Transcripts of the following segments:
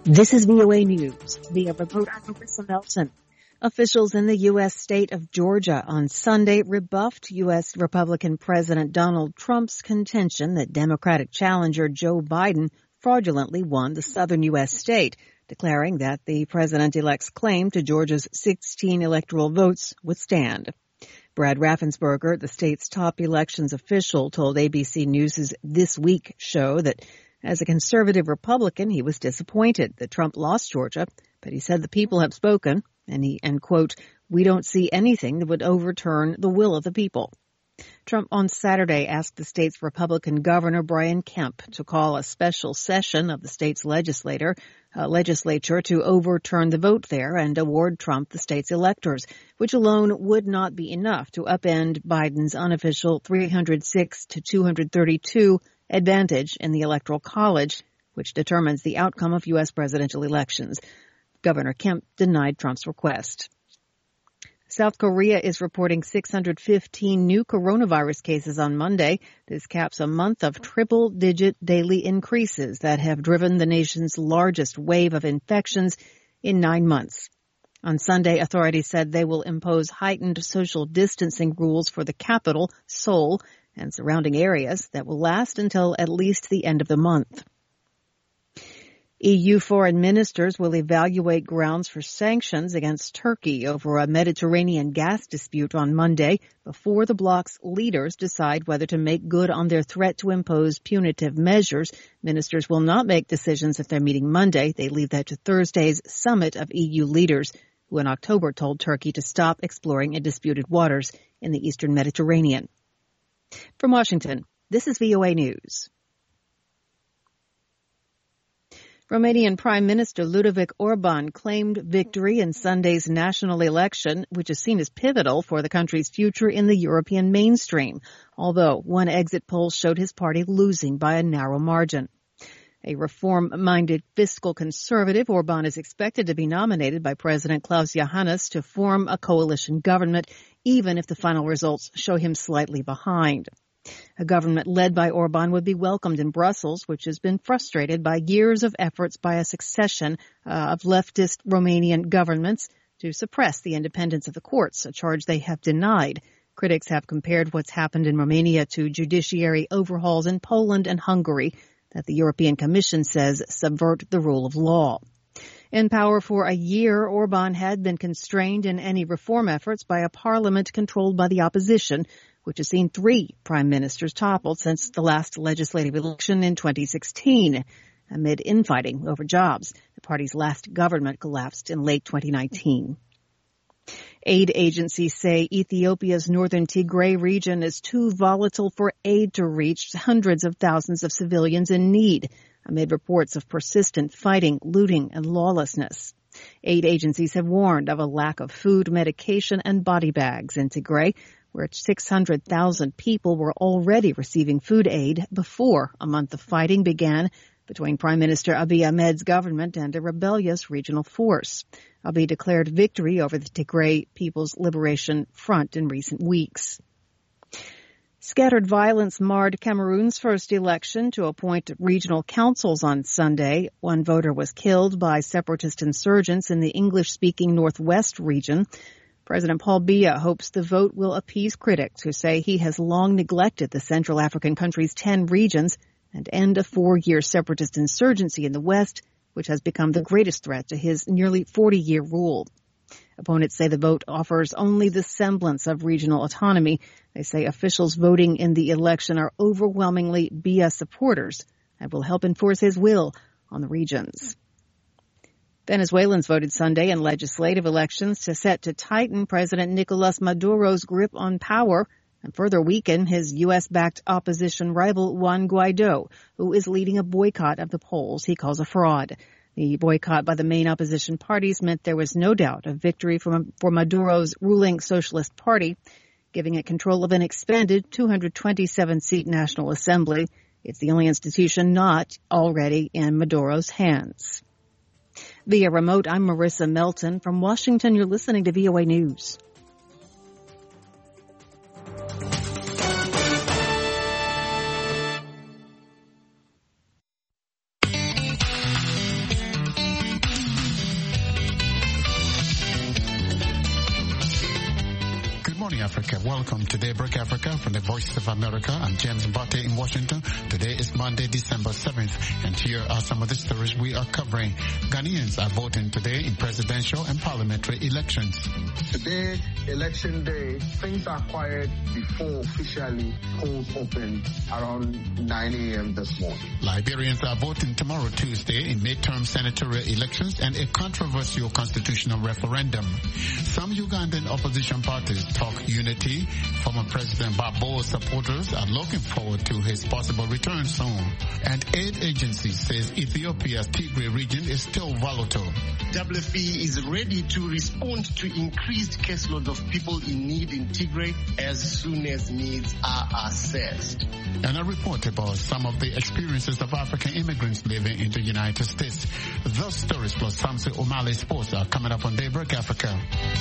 This is VOA News. Via remote, I'm Marissa Melton. Officials in the U.S. state of Georgia on Sunday rebuffed U.S. Republican President Donald Trump's contention that Democratic challenger Joe Biden fraudulently won the southern U.S. state, declaring that the president-elect's claim to Georgia's 16 electoral votes would stand. Brad Raffensperger, the state's top elections official, told ABC News' This Week show that as a conservative Republican, he was disappointed that Trump lost Georgia, but he said the people have spoken, and quote, "We don't see anything that would overturn the will of the people." Trump on Saturday asked the state's Republican Governor Brian Kemp to call a special session of the state's legislature to overturn the vote there and award Trump the state's electors, which alone would not be enough to upend Biden's unofficial 306 to 232 advantage in the Electoral College, which determines the outcome of U.S. presidential elections. Governor Kemp denied Trump's request. South Korea is reporting 615 new coronavirus cases on Monday. This caps a month of triple-digit daily increases that have driven the nation's largest wave of infections in 9 months. On Sunday, authorities said they will impose heightened social distancing rules for the capital, Seoul, and surrounding areas that will last until at least the end of the month. EU foreign ministers will evaluate grounds for sanctions against Turkey over a Mediterranean gas dispute on Monday before the bloc's leaders decide whether to make good on their threat to impose punitive measures. Ministers will not make decisions at their meeting Monday. They leave that to Thursday's summit of EU leaders, who in October told Turkey to stop exploring in disputed waters in the eastern Mediterranean. From Washington, this is VOA News. Romanian Prime Minister Ludovic Orban claimed victory in Sunday's national election, which is seen as pivotal for the country's future in the European mainstream, although one exit poll showed his party losing by a narrow margin. A reform-minded fiscal conservative, Orban is expected to be nominated by President Klaus Iohannis to form a coalition government, even if the final results show him slightly behind. A government led by Orban would be welcomed in Brussels, which has been frustrated by years of efforts by a succession of leftist Romanian governments to suppress the independence of the courts, a charge they have denied. Critics have compared what's happened in Romania to judiciary overhauls in Poland and Hungary that the European Commission says subvert the rule of law. In power for a year, Orban had been constrained in any reform efforts by a parliament controlled by the opposition, which has seen 3 prime ministers toppled since the last legislative election in 2016. Amid infighting over jobs, the party's last government collapsed in late 2019. Aid agencies say Ethiopia's northern Tigray region is too volatile for aid to reach hundreds of thousands of civilians in need, amid reports of persistent fighting, looting, and lawlessness. Aid agencies have warned of a lack of food, medication, and body bags in Tigray, where 600,000 people were already receiving food aid before a month of fighting began between Prime Minister Abiy Ahmed's government and a rebellious regional force. Abiy declared victory over the Tigray People's Liberation Front in recent weeks. Scattered violence marred Cameroon's first election to appoint regional councils on Sunday. One voter was killed by separatist insurgents in the English-speaking Northwest region. President Paul Biya hopes the vote will appease critics who say he has long neglected the Central African country's 10 regions and end a 4-year separatist insurgency in the West, which has become the greatest threat to his nearly 40-year rule. Opponents say the vote offers only the semblance of regional autonomy. They say officials voting in the election are overwhelmingly Biya supporters and will help enforce his will on the regions. Venezuelans voted Sunday in legislative elections set to tighten President Nicolas Maduro's grip on power and further weaken his U.S.-backed opposition rival Juan Guaido, who is leading a boycott of the polls he calls a fraud. The boycott by the main opposition parties meant there was no doubt of victory for Maduro's ruling Socialist Party, giving it control of an expanded 227-seat National Assembly. It's the only institution not already in Maduro's hands. Via remote, I'm Marissa Melton. From Washington, you're listening to VOA News. morning, Africa. Welcome to Daybreak Africa from the Voice of America. I'm James Mbate in Washington. Today is Monday, December 7th, and here are some of the stories we are covering. Ghanaians are voting today in presidential and parliamentary elections. Today, election day, things are quiet before officially polls open around 9 a.m. this morning. Liberians are voting tomorrow, Tuesday, in midterm senatorial elections and a controversial constitutional referendum. Some Ugandan opposition parties talk unity. Former President Babo's supporters are looking forward to his possible return soon. And aid agency says Ethiopia's Tigray region is still volatile. WFP is ready to respond to increased caseloads of people in need in Tigray as soon as needs are assessed. And a report about some of the experiences of African immigrants living in the United States. Those stories plus Samson O'Malley Sports are coming up on Daybreak Africa.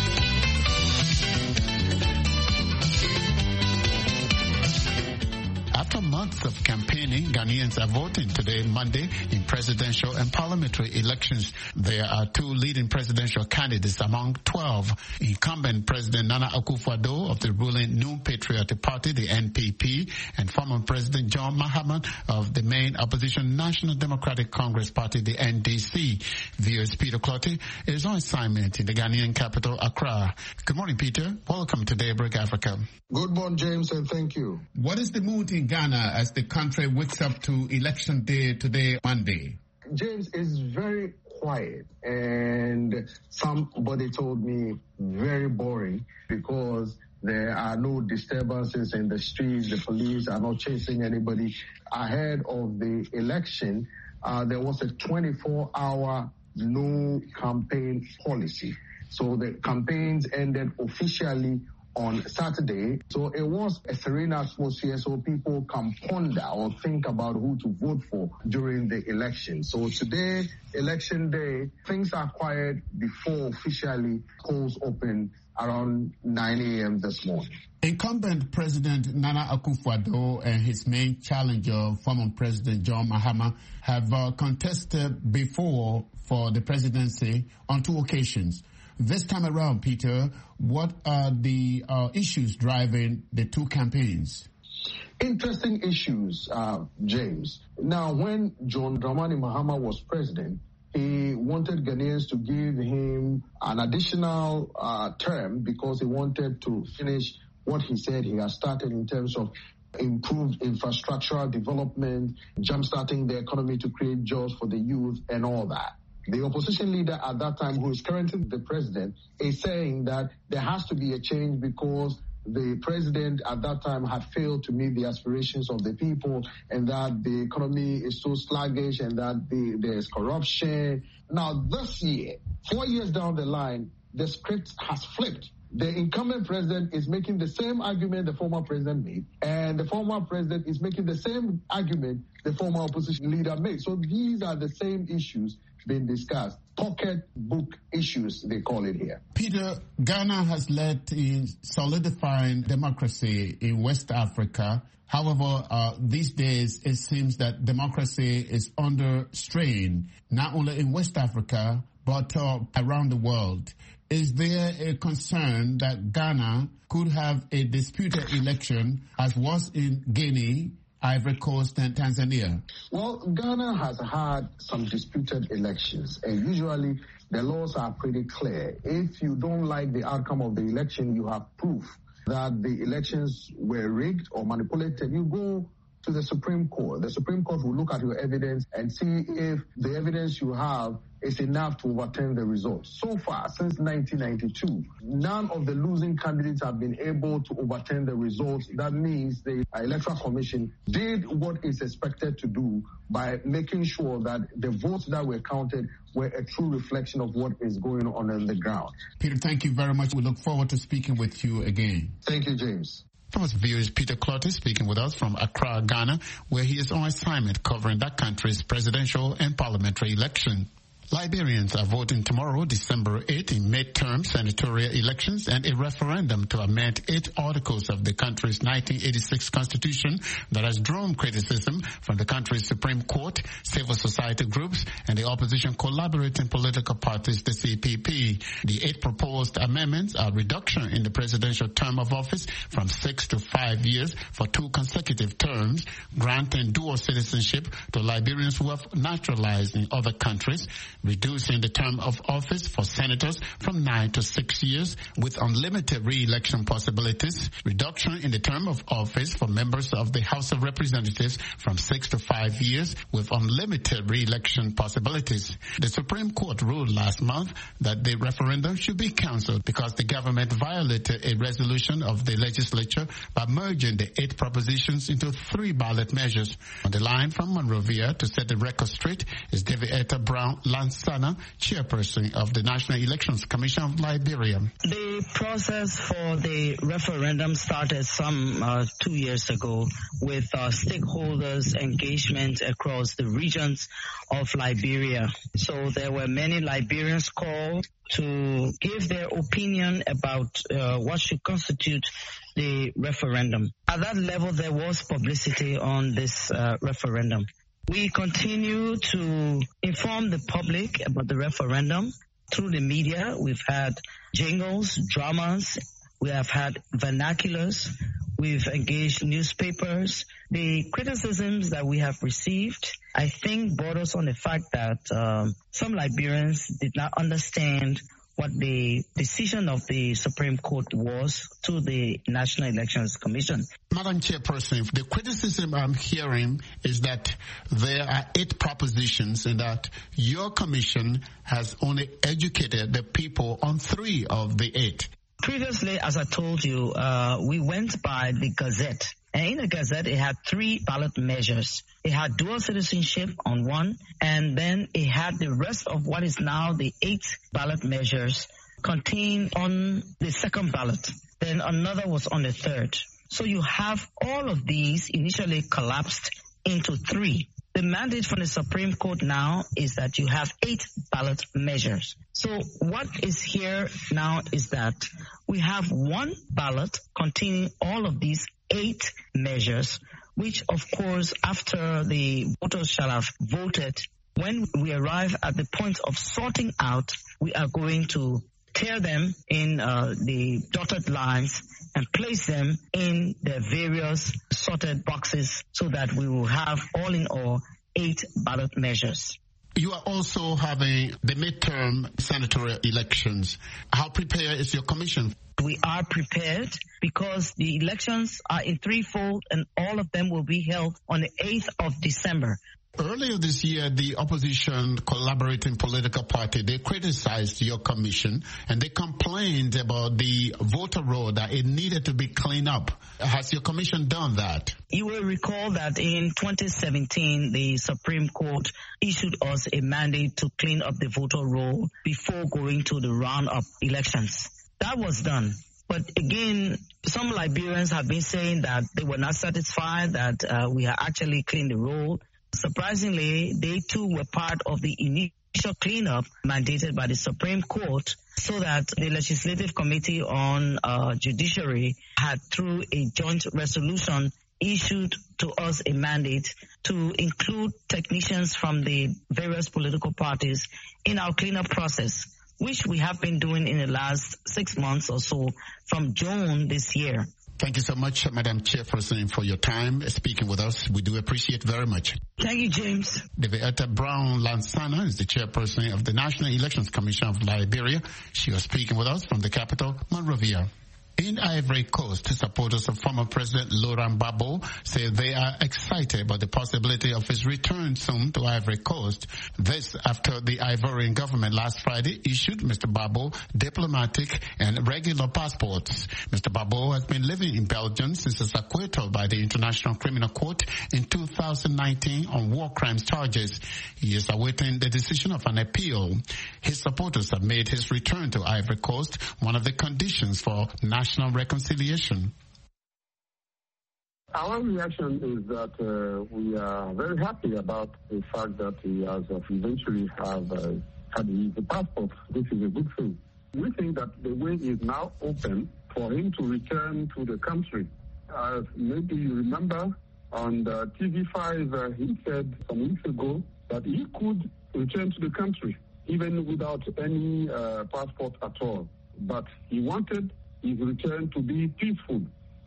After months of campaigning, Ghanaians are voting today, Monday, in presidential and parliamentary elections. There are two leading presidential candidates among 12. Incumbent President Nana Akufo-Addo of the ruling New Patriotic Party, the NPP, and former President John Mahama of the main opposition National Democratic Congress Party, the NDC. VOA's Peter Clotty is on assignment in the Ghanaian capital, Accra. Good morning, Peter. Welcome to Daybreak Africa. Good morning, James, and thank you. What is the mood in Ghana as the country wakes up to election day today, Monday? James, is very quiet, and somebody told me very boring because there are no disturbances in the streets. The police are not chasing anybody. Ahead of the election, there was a 24-hour no campaign policy. So the campaigns ended officially on Saturday. So it was a serene atmosphere so people can ponder or think about who to vote for during the election. So today, election day, things are quiet before officially polls open around 9 a.m. this morning. Incumbent President Nana Akufo-Addo and his main challenger, former President John Mahama, have contested before for the presidency on two occasions. This time around, Peter, what are the issues driving the two campaigns? Interesting issues, James. Now, when John Dramani Mahama was president, he wanted Ghanaians to give him an additional term because he wanted to finish what he said he has started in terms of improved infrastructural development, jump-starting the economy to create jobs for the youth and all that. The opposition leader at that time, who is currently the president, is saying that there has to be a change because the president at that time had failed to meet the aspirations of the people and that the economy is so sluggish and that there's corruption. Now, this year, 4 years down the line, the script has flipped. The incumbent president is making the same argument the former president made, and the former president is making the same argument the former opposition leader made. So these are the same issues being discussed. Pocketbook issues, they call it here. Peter, Ghana has led in solidifying democracy in West Africa. However, these days it seems that democracy is under strain, not only in West Africa, but around the world. Is there a concern that Ghana could have a disputed election as was in Guinea, Ivory Coast and Tanzania? Well, Ghana has had some disputed elections, and usually the laws are pretty clear. If you don't like the outcome of the election, you have proof that the elections were rigged or manipulated. You go to the Supreme Court. The Supreme Court will look at your evidence and see if the evidence you have is enough to overturn the results. So far, since 1992, none of the losing candidates have been able to overturn the results. That means the Electoral Commission did what it's expected to do by making sure that the votes that were counted were a true reflection of what is going on the ground. Peter, thank you very much. We look forward to speaking with you again. Thank you, James. That was VOA's Peter Clotty speaking with us from Accra, Ghana, where he is on assignment covering that country's presidential and parliamentary election. Liberians are voting tomorrow, December 8, in midterm senatorial elections and a referendum to amend 8 articles of the country's 1986 constitution that has drawn criticism from the country's Supreme Court, civil society groups, and the opposition collaborating political parties, the CPP. The 8 proposed amendments are reduction in the presidential term of office from 6 to 5 years for 2 consecutive terms, granting dual citizenship to Liberians who have naturalized in other countries, reducing the term of office for senators from 9 to 6 years with unlimited re-election possibilities, reduction in the term of office for members of the House of Representatives from 6 to 5 years with unlimited re-election possibilities. The Supreme Court ruled last month that the referendum should be cancelled because the government violated a resolution of the legislature by merging the 8 propositions into 3 ballot measures. On the line from Monrovia to set the record straight is Davietta Brown Lansana, chairperson of the National Elections Commission of Liberia. The process for the referendum started some 2 years ago with stakeholders' engagement across the regions of Liberia. So there were many Liberians called to give their opinion about what should constitute the referendum. At that level, there was publicity on this referendum. We continue to inform the public about the referendum through the media. We've had jingles, dramas, we have had vernaculars, we've engaged newspapers. The criticisms that we have received, I think, brought us on the fact that some Liberians did not understand what the decision of the Supreme Court was to the National Elections Commission. Madam Chairperson, the criticism I'm hearing is that there are 8 propositions and that your commission has only educated the people on 3 of the 8. Previously, as I told you, we went by the Gazette. And in the Gazette, it had 3 ballot measures. It had dual citizenship on one, and then it had the rest of what is now the 8 ballot measures contained on the second ballot. Then another was on the third. So you have all of these initially collapsed into 3. The mandate from the Supreme Court now is that you have 8 ballot measures. So what is here now is that we have 1 ballot containing all of these 8 measures, which of course after the voters shall have voted, when we arrive at the point of sorting out, we are going to tear them in the dotted lines and place them in the various sorted boxes so that we will have all in all 8 ballot measures. You are also having the midterm senatorial elections. How prepared is your commission? We are prepared because the elections are in threefold and all of them will be held on the 8th of December. Earlier this year, the opposition collaborating political party, they criticized your commission and they complained about the voter roll, that it needed to be cleaned up. Has your commission done that? You will recall that in 2017, the Supreme Court issued us a mandate to clean up the voter roll before going to the round-up elections. That was done. But again, some Liberians have been saying that they were not satisfied that we had actually cleaned the roll. Surprisingly, they too were part of the initial cleanup mandated by the Supreme Court, so that the Legislative Committee on Judiciary had, through a joint resolution, issued to us a mandate to include technicians from the various political parties in our cleanup process, which we have been doing in the last 6 months or so from June this year. Thank you so much, Madam Chairperson, for your time speaking with us. We do appreciate very much. Thank you, James. Davietta Brown Lansana is the chairperson of the National Elections Commission of Liberia. She was speaking with us from the capital, Monrovia. In Ivory Coast, supporters of former President Laurent Gbagbo say they are excited about the possibility of his return soon to Ivory Coast. This after the Ivorian government last Friday issued Mr. Gbagbo diplomatic and regular passports. Mr. Gbagbo has been living in Belgium since his acquittal by the International Criminal Court in 2019 on war crimes charges. He is awaiting the decision of an appeal. His supporters have made his return to Ivory Coast one of the conditions for national reconciliation. Our reaction is that we are very happy about the fact that he has eventually have had his passport, which is a good thing. We think that the way is now open for him to return to the country. As maybe you remember, on the TV5, he said some weeks ago that he could return to the country, even without any passport at all. But he wanted his return to be peaceful.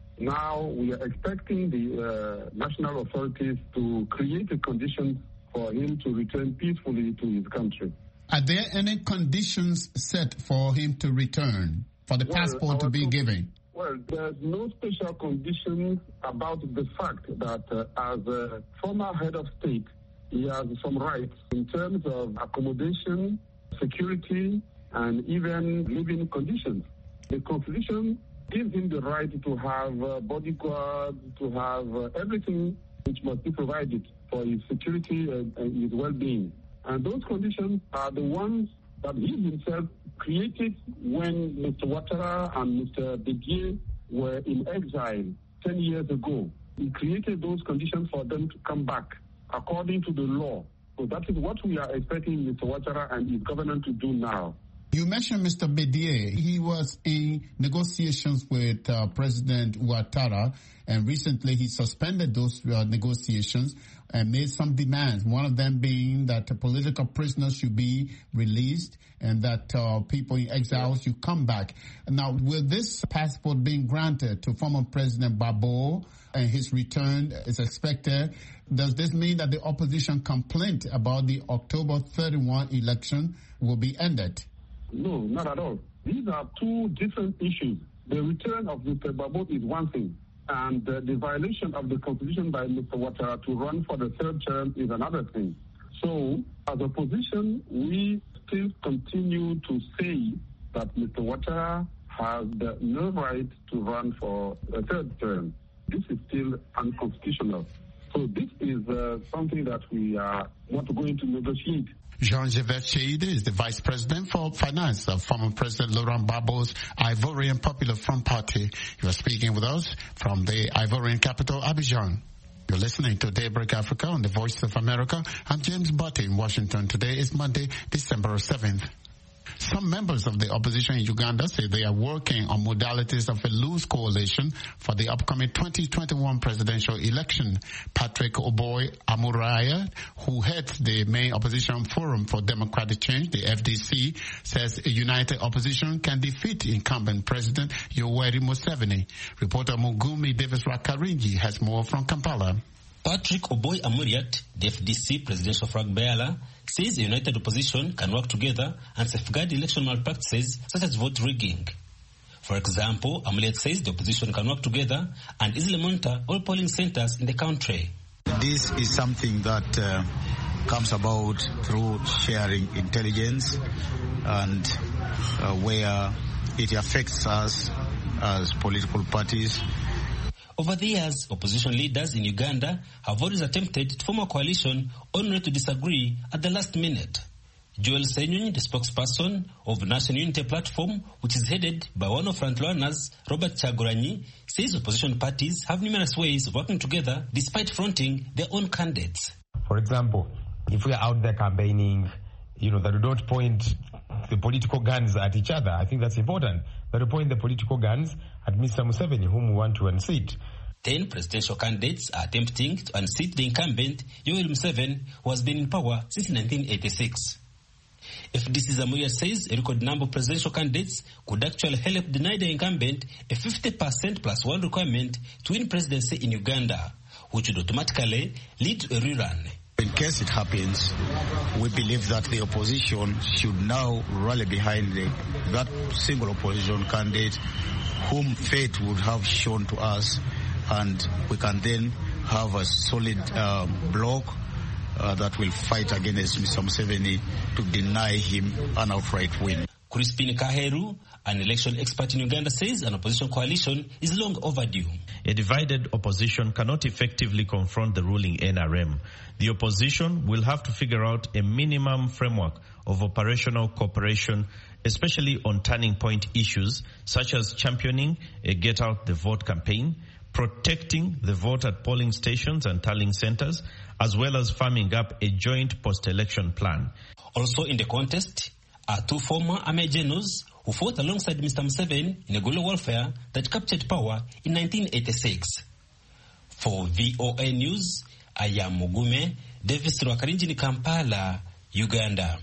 Now we are expecting the national authorities to create a condition for him to return peacefully to his country. Are there any conditions set for him to return, for the passport to be given? Well, there's no special conditions about the fact that as a former head of state, he has some rights in terms of accommodation, security, and even living conditions. The Constitution gives him the right to have bodyguards, to have everything which must be provided for his security and his well-being. And those conditions are the ones that he himself created when Mr. Ouattara and Mr. Bédié were in exile 10 years ago. He created those conditions for them to come back according to the law. So that is what we are expecting Mr. Ouattara and his government to do now. You mentioned Mr. Bédié. He was in negotiations with President Ouattara, and recently he suspended those negotiations and made some demands, one of them being that political prisoners should be released and that people in exile should come back. Now, with this passport being granted to former President Gbagbo and his return is expected, does this mean that the opposition complaint about the October 31 election will be ended? No, not at all. These are two different issues. The return of Mr. Gbagbo is one thing, and the violation of the Constitution by Mr. Ouattara to run for the third term is another thing. So, as a position, we still continue to say that Mr. Ouattara has no right to run for a third term. This is still unconstitutional. So this is something that we are not going to negotiate. Jean-Yves Cheide is the Vice President for Finance of former President Laurent Gbagbo's Ivorian Popular Front Party. He was speaking with us from the Ivorian capital, Abidjan. You're listening to Daybreak Africa on the Voice of America. I'm James Butte in Washington. Today is Monday, December 7th. Some members of the opposition in Uganda say they are working on modalities of a loose coalition for the upcoming 2021 presidential election. Patrick Oboi Amuraya, who heads the main opposition forum for democratic change, the FDC, says a united opposition can defeat incumbent President Yoweri Museveni. Reporter Mugumi Davis Rakaringi has more from Kampala. Patrick Oboi Amuriat, the FDC presidential flag bearer, says a united opposition can work together and safeguard election malpractices such as vote rigging. For example, Amuriat says the opposition can work together and easily monitor all polling centers in the country. This is something that comes about through sharing intelligence and where it affects us as political parties. Over the years, opposition leaders in Uganda have always attempted to form a coalition only to disagree at the last minute. Joel Senyonyi, the spokesperson of National Unity Platform, which is headed by one of frontrunners, Robert Chaguranyi, says opposition parties have numerous ways of working together despite fronting their own candidates. For example, if we are out there campaigning, that we don't point the political guns at each other. I think that's important. That we point the political guns at Mr. Museveni, whom we want to unseat. 10 presidential candidates are attempting to unseat the incumbent, Yoweri Museveni, who has been in power since 1986. FDC Zamuya says a record number of presidential candidates could actually help deny the incumbent a 50% plus one requirement to win presidency in Uganda, which would automatically lead to a rerun. In case it happens, we believe that the opposition should now rally behind that single opposition candidate whom fate would have shown to us, and we can then have a solid bloc that will fight against Mr. Museveni to deny him an outright win. Crispin Kaheru, an election expert in Uganda, says an opposition coalition is long overdue. A divided opposition cannot effectively confront the ruling NRM. The opposition will have to figure out a minimum framework of operational cooperation, especially on turning point issues such as championing a get-out-the-vote campaign, protecting the vote at polling stations and tallying centers, as well as firming up a joint post-election plan. Also in the contest are two former army generals who fought alongside Mr. Museveni in a guerrilla warfare that captured power in 1986. For VOA News, I am Mugume Davis Rwakarinji, Kampala, Uganda.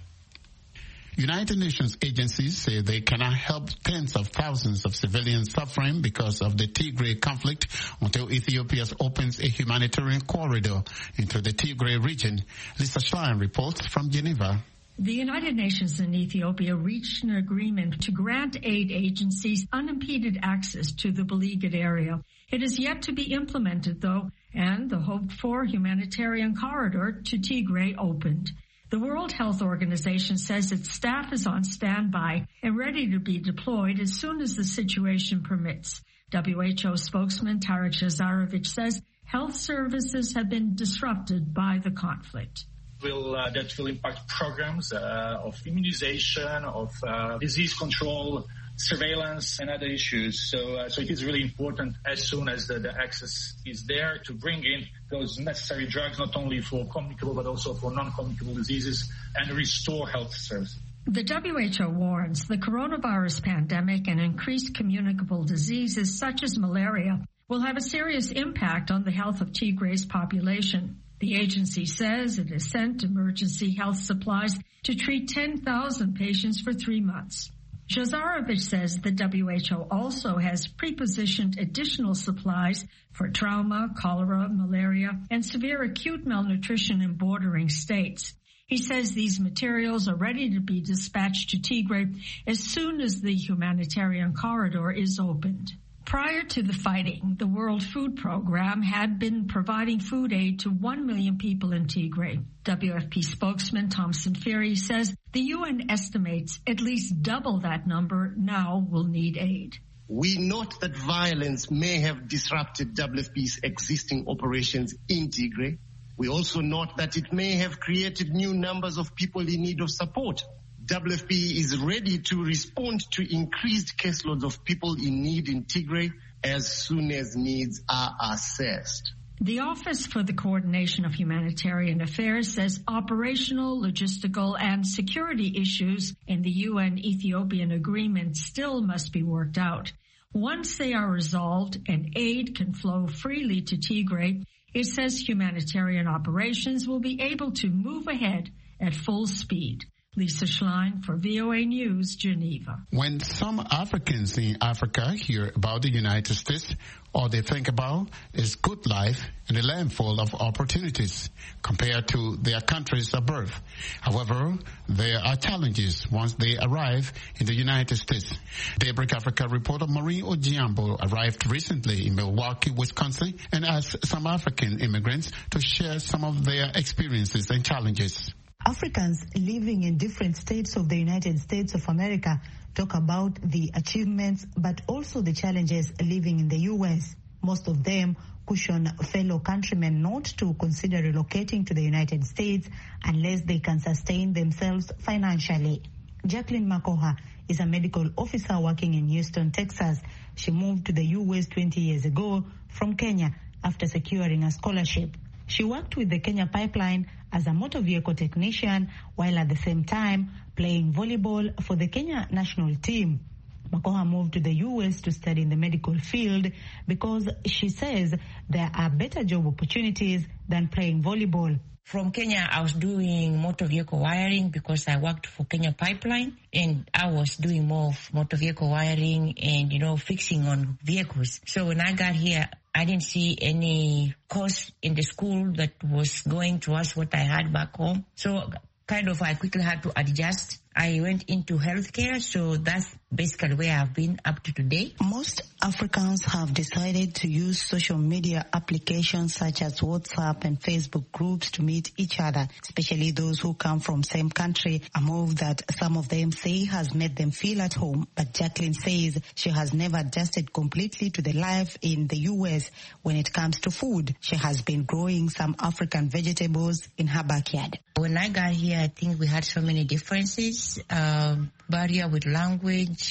United Nations agencies say they cannot help tens of thousands of civilians suffering because of the Tigray conflict until Ethiopia opens a humanitarian corridor into the Tigray region. Lisa Schlein reports from Geneva. The United Nations and Ethiopia reached an agreement to grant aid agencies unimpeded access to the beleaguered area. It is yet to be implemented, though, and the hoped-for humanitarian corridor to Tigray opened. The World Health Organization says its staff is on standby and ready to be deployed as soon as the situation permits. WHO spokesman Tarek Jazarovich says health services have been disrupted by the conflict. That will impact programs of immunization, of disease control, surveillance, and other issues. So it is really important as soon as the access is there to bring in those necessary drugs, not only for communicable but also for non-communicable diseases, and restore health services. The WHO warns the coronavirus pandemic and increased communicable diseases such as malaria will have a serious impact on the health of Tigray's population. The agency says it has sent emergency health supplies to treat 10,000 patients for 3 months. Jazarovich says the WHO also has pre-positioned additional supplies for trauma, cholera, malaria, and severe acute malnutrition in bordering states. He says these materials are ready to be dispatched to Tigray as soon as the humanitarian corridor is opened. Prior to the fighting, the World Food Program had been providing food aid to 1 million people in Tigray. WFP spokesman Thomson Ferry says the UN estimates at least double that number now will need aid. We note that violence may have disrupted WFP's existing operations in Tigray. We also note that it may have created new numbers of people in need of support. WFP is ready to respond to increased caseloads of people in need in Tigray as soon as needs are assessed. The Office for the Coordination of Humanitarian Affairs says operational, logistical, and security issues in the UN-Ethiopian agreement still must be worked out. Once they are resolved and aid can flow freely to Tigray, it says humanitarian operations will be able to move ahead at full speed. Lisa Schlein for VOA News, Geneva. When some Africans in Africa hear about the United States, all they think about is good life and a land full of opportunities compared to their countries of birth. However, there are challenges once they arrive in the United States. Daybreak Africa reporter Maureen Ojiambo arrived recently in Milwaukee, Wisconsin, and asked some African immigrants to share some of their experiences and challenges. Africans living in different states of the United States of America talk about the achievements but also the challenges living in the U.S. Most of them caution fellow countrymen not to consider relocating to the United States unless they can sustain themselves financially. Jacqueline Makoha is a medical officer working in Houston, Texas. She moved to the U.S. 20 years ago from Kenya after securing a scholarship. She worked with the Kenya Pipeline as a motor vehicle technician while at the same time playing volleyball for the Kenya national team. Makoha moved to the U.S. to study in the medical field because she says there are better job opportunities than playing volleyball. From Kenya, I was doing motor vehicle wiring because I worked for Kenya Pipeline, and I was doing more of motor vehicle wiring and, fixing on vehicles. So when I got here, I didn't see any course in the school that was going towards what I had back home. So I quickly had to adjust. I went into healthcare, so that's basically where I've been up to today. Most Africans have decided to use social media applications such as WhatsApp and Facebook groups to meet each other, especially those who come from same country, a move that some of them say has made them feel at home. But Jacqueline says she has never adjusted completely to the life in the U.S. when it comes to food. She has been growing some African vegetables in her backyard. When I got here, I think we had so many differences. Barrier with language,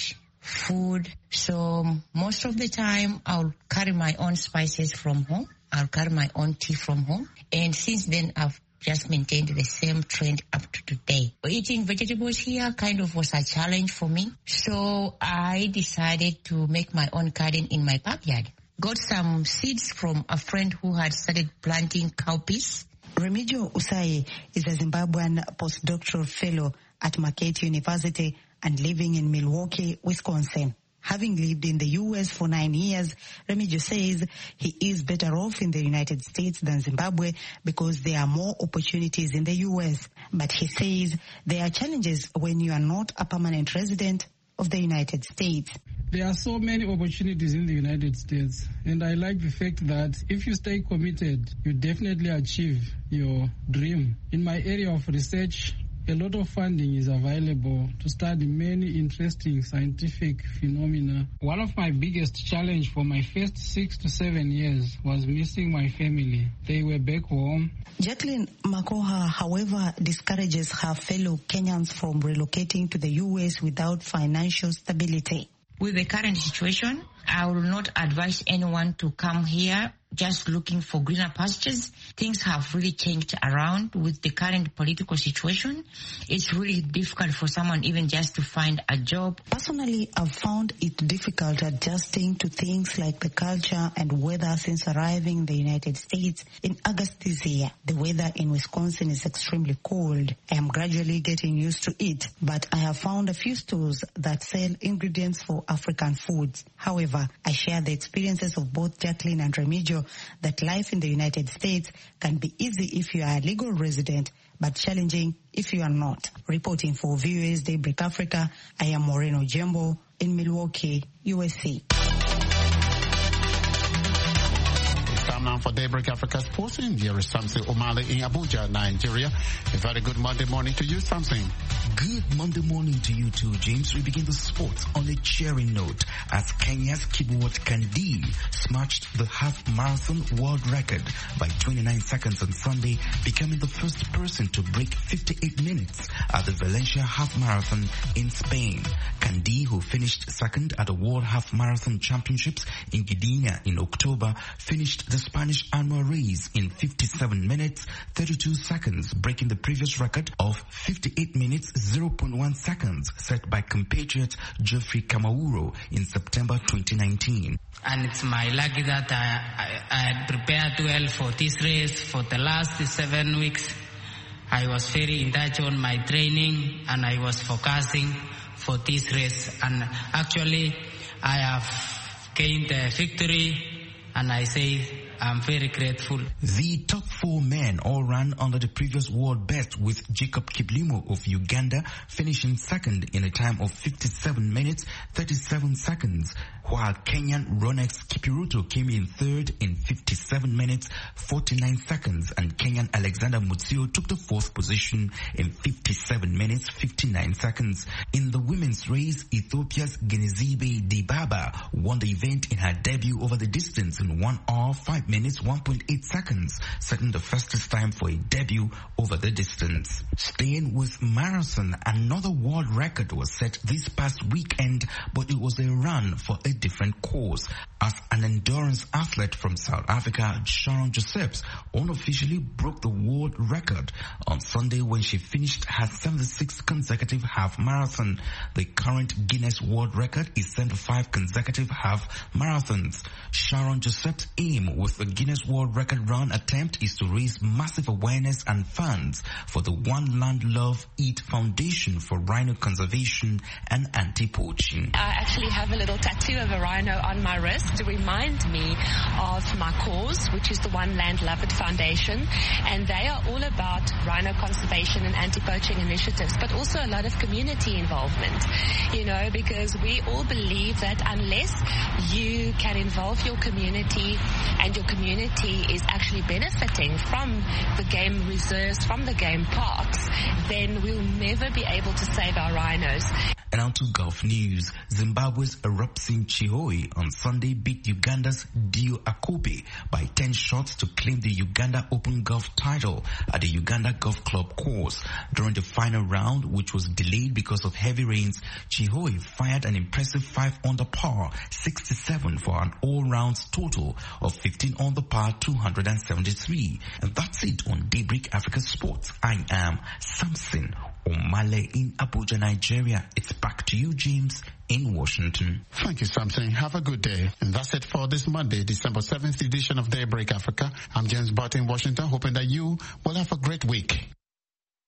food. So most of the time I'll carry my own spices from home. I'll carry my own tea from home. And since then I've just maintained the same trend up to today. Eating vegetables here kind of was a challenge for me. So I decided to make my own garden in my backyard. Got some seeds from a friend who had started planting cowpeas. Remigio Usai is a Zimbabwean postdoctoral fellow at Marquette University and living in Milwaukee, Wisconsin. Having lived in the U.S. for 9 years, Remigio says he is better off in the United States than Zimbabwe because there are more opportunities in the U.S. But he says there are challenges when you are not a permanent resident of the United States. There are so many opportunities in the United States, and I like the fact that if you stay committed, you definitely achieve your dream. In my area of research, a lot of funding is available to study many interesting scientific phenomena. One of my biggest challenges for my first 6 to 7 years was missing my family. They were back home. Jacqueline Makoha, however, discourages her fellow Kenyans from relocating to the U.S. without financial stability. With the current situation, I will not advise anyone to come here just looking for greener pastures. Things have really changed around with the current political situation. It's really difficult for someone even just to find a job. Personally, I've found it difficult adjusting to things like the culture and weather since arriving in the United States in August this year. The weather in Wisconsin is extremely cold. I am gradually getting used to it, but I have found a few stores that sell ingredients for African foods. However, I share the experiences of both Jacqueline and Remigio that life in the United States can be easy if you are a legal resident, but challenging if you are not. Reporting for VOA's Daybreak Africa, I am Moreno Jembo in Milwaukee, USA. Time now for Daybreak Africa Sports. Here is Samson Omale in Abuja, Nigeria. A very good Monday morning to you, Samson. Good Monday morning to you too, James. We begin the sports on a cheering note as Kenya's Kibiwot Kandi smashed the half-marathon world record by 29 seconds on Sunday, becoming the first person to break 58 minutes at the Valencia half-marathon in Spain. Kandi, who finished second at the World Half-Marathon Championships in Gdynia in October, finished the Spanish annual race in 57 minutes, 32 seconds, breaking the previous record of 58 minutes, 0.1 seconds set by compatriot Geoffrey Kamauro in September 2019. And it's my lucky that I had prepared well for this race for the last 7 weeks. I was very in touch on my training and I was focusing for this race. And actually, I have gained a victory and I say I'm very grateful. The top 4 men all ran under the previous world best, with Jacob Kiplimo of Uganda finishing second in a time of 57 minutes, 37 seconds, while Kenyan Ronex Kipiruto came in third in 57 minutes, 49 seconds, and Kenyan Alexander Mutsio took the fourth position in 57 minutes, 59 seconds. In the women's race, Ethiopia's Genezibe Dibaba won the event in her debut over the distance in 1 hour, 5 minutes, 1.8 seconds, setting the fastest time for a debut over the distance. Staying with marathon, another world record was set this past weekend, but it was a run for a different cause, as an endurance athlete from South Africa, Sharon Josephs, unofficially broke the world record on Sunday when she finished her 76th consecutive half marathon. The current Guinness World Record is 75 consecutive half marathons. Sharon Josephs' aim with the Guinness World Record run attempt is to raise massive awareness and funds for the One Land Love Eat Foundation for rhino conservation and anti-poaching. I actually have a little tattoo of a rhino on my wrist to remind me of my cause, which is the One Land Love It Foundation, and they are all about rhino conservation and anti-poaching initiatives, but also a lot of community involvement, because we all believe that unless you can involve your community and your community is actually benefiting from the game reserves, from the game parks, then we'll never be able to save our rhinos. And on to golf news. Zimbabwe's Robson Chihoi on Sunday beat Uganda's Dio Akope by 10 shots to claim the Uganda Open Golf title at the Uganda Golf Club course. During the final round, which was delayed because of heavy rains, Chihoi fired an impressive 5 under par 67 for an all-round total of 15 under par 273. And that's it on Daybreak Africa Sports. I am Samson Omale in Abuja, Nigeria. It's back to you, James, in Washington. Thank you, Samson. Have a good day. And that's it for this Monday, December 7th edition of Daybreak Africa. I'm James Barton in Washington, hoping that you will have a great week.